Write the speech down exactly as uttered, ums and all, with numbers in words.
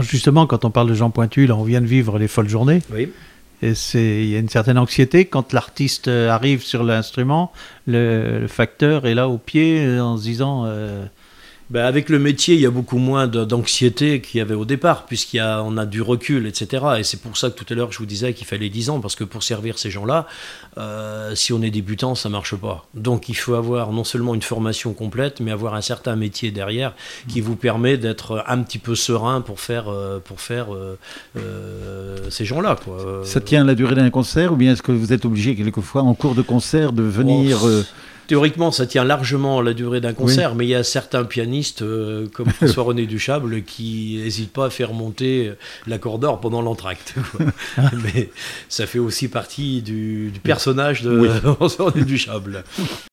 justement, quand on parle de Jean Pointu, là, on vient de vivre les folles journées. Oui. Et c'est, il y a une certaine anxiété quand l'artiste arrive sur l'instrument, le, le facteur est là au pied en se disant... Euh, Ben avec le métier, il y a beaucoup moins de, d'anxiété qu'il y avait au départ, puisqu'il y a, on a du recul, et cetera. Et c'est pour ça que tout à l'heure, je vous disais qu'il fallait dix ans, parce que pour servir ces gens-là, euh, si on est débutant, ça ne marche pas. Donc il faut avoir non seulement une formation complète, mais avoir un certain métier derrière qui vous permet d'être un petit peu serein pour faire, euh, pour faire euh, euh, ces gens-là, quoi. Ça tient à la durée d'un concert, ou bien est-ce que vous êtes obligé quelquefois, en cours de concert, de venir... Oh, euh, Théoriquement, ça tient largement à la durée d'un concert, oui. mais il y a certains pianistes, euh, comme François-René Duchâble, qui n'hésitent pas à faire monter l'accordeur pendant l'entracte. Mais ça fait aussi partie du, du personnage de oui. François-René Duchâble.